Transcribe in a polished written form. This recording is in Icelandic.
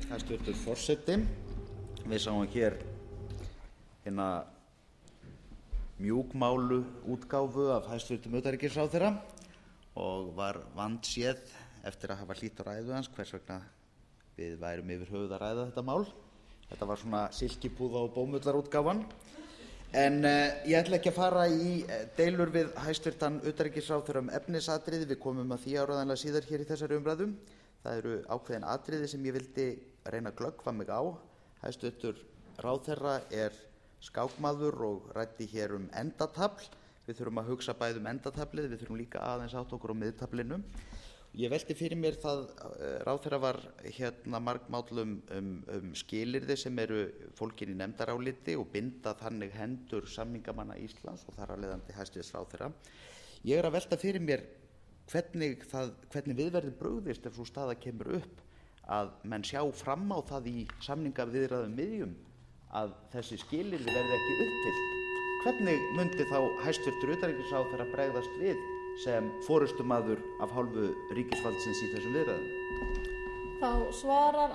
Hæstvirtur forseti. Við sáum hér hina mjúkmálu útgáfu af hæstvirtum utanríkisráðherra og var vandséð eftir að hafa hlýtt á ræðu hans hvers vegna við værum yfir höfuð að ræða þetta mál. Þetta var svona silkipúða og bómullarútgáfan. En ég ætla ekki að fara í deilur við hæstvirtan utanríkisráðherra efnisatriði. Við komum að því áreiðanlega síðar hér í þessari umræðu. Það eru ákveðin atriði sem ég vildi reyna að glöggva mig á. Hæstvirtur ráðherra skákmaður og ræddi hér endatafl. Við þurfum að hugsa bæði endataflið, við þurfum líka aðeins átta okkur á miðtaflinu. Ég velti fyrir mér það, ráðherra var margmáll skilyrði sem eru fólkin í nefndaráliti og binda þannig hendur samningamanna Íslands og þar af leiðandi hæstvirts ráðherra. Ég að velta fyrir mér hvernig við verðum brugðist ef sú staða kemur upp að menn sjá fram á það í samningaviðræðum miðjum að þessi skilyrði verði ekki uppfyllt. Hvernig mundi þá hæstvirtur utanríkisráðherra bregðast við sem forystumaður af hálfu ríkisvaldsins í þessum viðræðum? Þá svarar